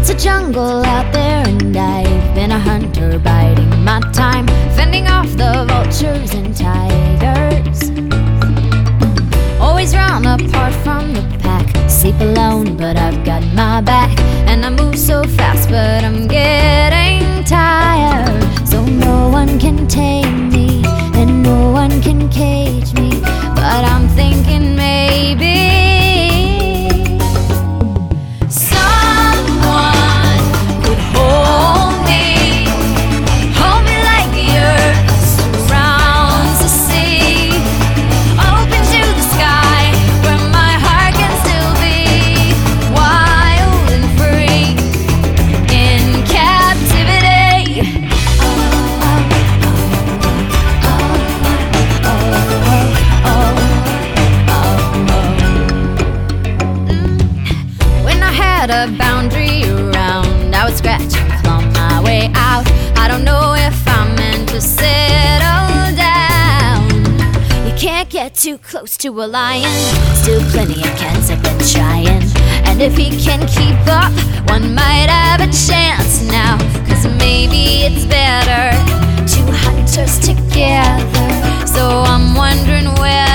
It's a jungle out there, and I've been a hunter, biding my time, fending off the vultures and tigers. Always run apart from the pack, sleep alone, but I've got my back. And I move so fast, but I'm getting tired. So no one can tame me, and no one can cage me. But I'm thinking maybe someone could hold me like the earth surrounds the sea. Open to the sky, where my heart can still be wild and free in captivity. When I had a boundary around, I would scratch and claw my way out. I don't know if I'm meant to settle down. You can't get too close to a lion, still plenty of cats have been trying. And if he can keep up, one might have a chance now. 'Cause maybe it's better two hunters together. So I'm wondering where